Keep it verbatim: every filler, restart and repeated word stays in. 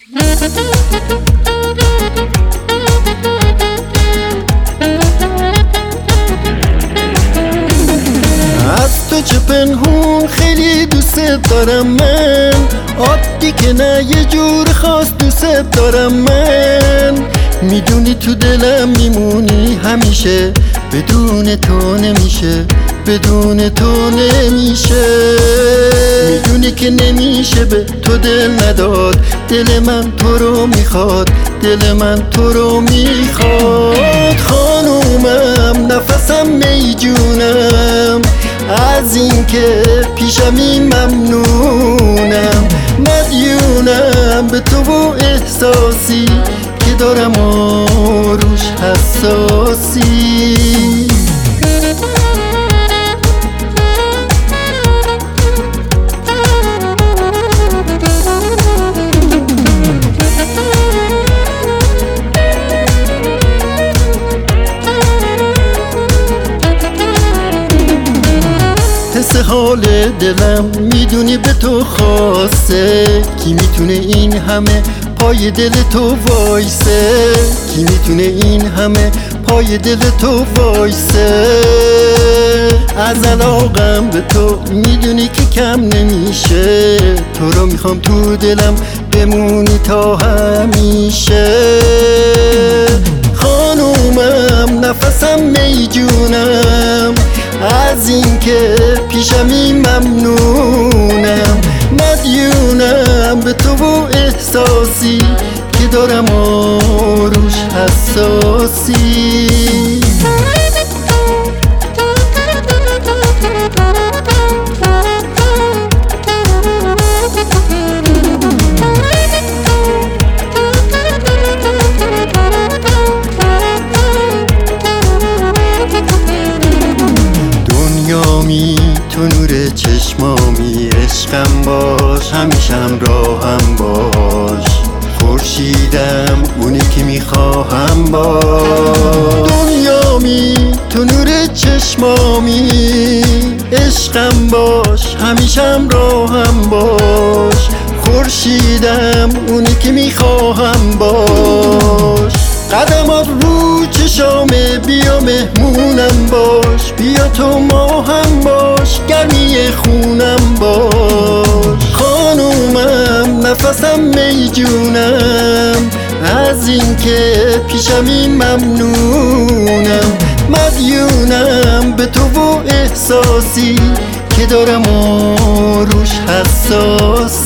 از تو چه پنهون خیلی دوست دارم من، عادی که نه یه جور خاص دوست دارم من. میدونی تو دلم میمونی همیشه، بدون تو نمیشه، بدون تو نمیشه. میدونی که نمیشه به تو دل نداد، دل من تو رو میخواد، دل من تو رو میخواد. خانومم نفسم میجونم، از این که پیشمی ممنونم. مدیونم به تو و احساسی که دارم و روش حساسی. حس حال دلم میدونی به تو خاصه، کی میتونه این همه پای دل تو وایسه، کی میتونه این همه پای دل تو وایسه. از علاقم به تو میدونی که کم نمیشه، تو رو میخوام تو دلم بمونی تا همیشه. خانومم نفسم میجونم، از این که پیشمی ممنونم. مدیونم به تو و احساسی که دارم و روش حساسی. دنیامی تو نور چشمامی، عشقم باش همیشم راهم باش. خورشیدم اونی که میخواهم باش. دنیامی تو نور چشمامی، عشقم باش همیشم راهم باش. خورشیدم اونی که میخواهم باش. قدمات رو چشامه، بیا مهمونم باش، بیا تو ماهم باش، گرمی خونم باش. خانومم نفسم میجونم، از این که پیشمی ممنونم. مدیونم به تو و احساسی که دارم و روش حساس.